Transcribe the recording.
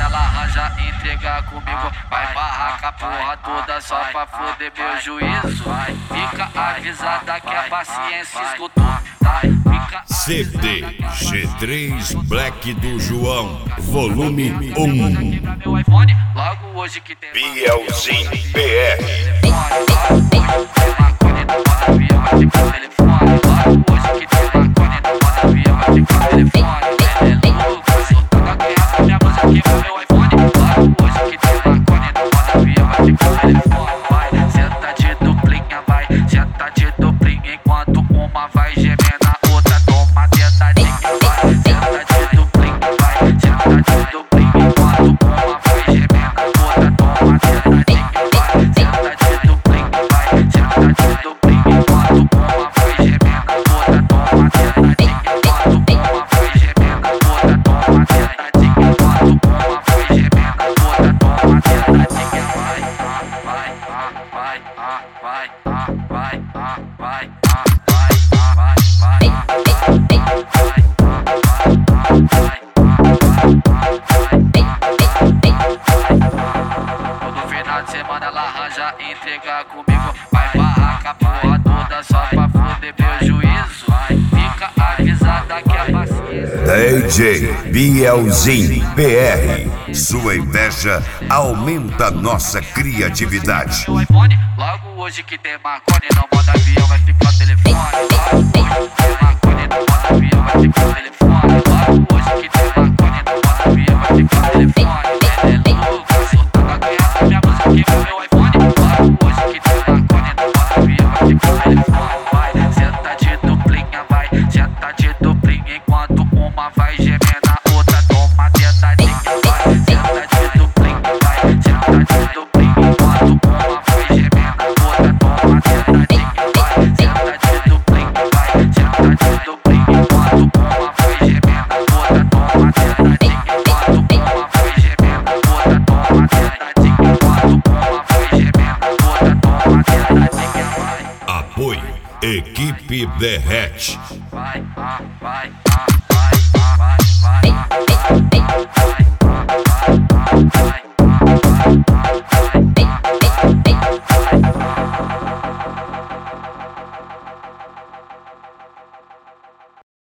ela arranja entregar comigo. Vai barraca a porra toda só pra foder meu juízo. Fica avisada que a paciência escutou. CD G3 Black do João, volume 1. Logo hoje que tem Bielzinho BR. Senta de duplinha, vai, senta de duplinha enquanto uma vai gemendo, a outra toma tentadinha, vai. Senta de duplinha, vai, senta de duplinha enquanto uma vai gemendo, a outra toma tentadinha, vai. Senta de duplinha, vai, senta de duplinha enquanto uma vai gemendo, a outra toma tentadinha, enquanto uma vai gemendo, a outra toma tentadinha, enquanto uma vai gemendo, a outra toma tentadinha, todo final de semana ela arranja entregar comigo. Vai barraca a porra toda só pra foder meu juízo. Fica avisada que a paciência. DJ Bielzinho BR. Sua inveja aumenta nossa criatividade. Logo hoje que tem Marconi, não manda avião, vai ficar o telefone. Logo hoje que tem Marconi, não manda avião, vai ficar o telefone. Logo hoje que tem Marconi, não manda avião, vai ficar o telefone. É louco, só tá ganhando minha música aqui no meu iPhone. Logo hoje que tem Marconi, não manda avião, vai ficar o telefone. Vai, senta de duplinha, vai, senta de duplinha enquanto uma vai gemendo, a outra toma tentadinha, vai. Senta de duplinha, vai, senta de duplinha enquanto uma vai gemendo, a outra toma tentadinha, vai. Senta de duplinha, vai, senta de duplinha enquanto uma vai gemendo, a outra toma tentadinha, enquanto uma vai gemendo, a outra toma tentadinha, enquanto uma vai gemendo, a outra toma tentadinha, vai. Apoio Equipe Derrete. Vai.